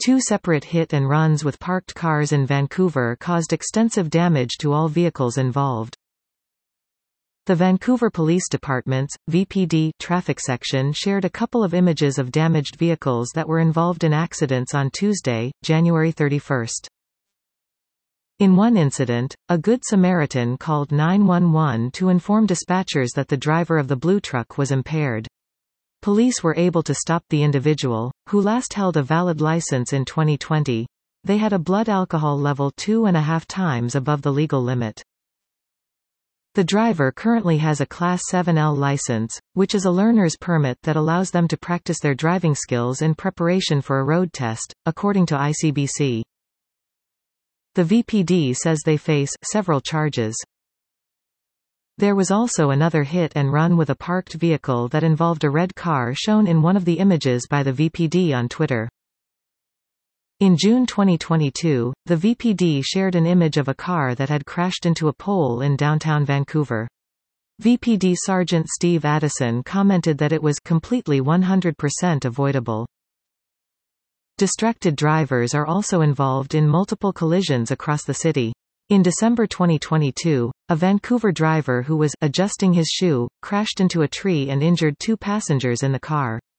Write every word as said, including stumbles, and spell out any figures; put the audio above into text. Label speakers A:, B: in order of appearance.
A: Two separate hit and runs with parked cars in Vancouver caused extensive damage to all vehicles involved. The Vancouver Police Department's, V P D, traffic section shared a couple of images of damaged vehicles that were involved in accidents on Tuesday, January thirty-first. In one incident, a Good Samaritan called nine one one to inform dispatchers that the driver of the blue truck was impaired. Police were able to stop the individual, who last held a valid license in twenty twenty. They had a blood alcohol level two and a half times above the legal limit. The driver currently has a Class seven L license, which is a learner's permit that allows them to practice their driving skills in preparation for a road test, according to I C B C. The V P D says they face several charges. There was also another hit and run with a parked vehicle that involved a red car shown in one of the images by the V P D on Twitter. In June twenty twenty-two, the V P D shared an image of a car that had crashed into a pole in downtown Vancouver. V P D Sergeant Steve Addison commented that it was completely one hundred percent avoidable. Distracted drivers are also involved in multiple collisions across the city. In December twenty twenty-two, a Vancouver driver who was adjusting his shoe crashed into a tree and injured two passengers in the car.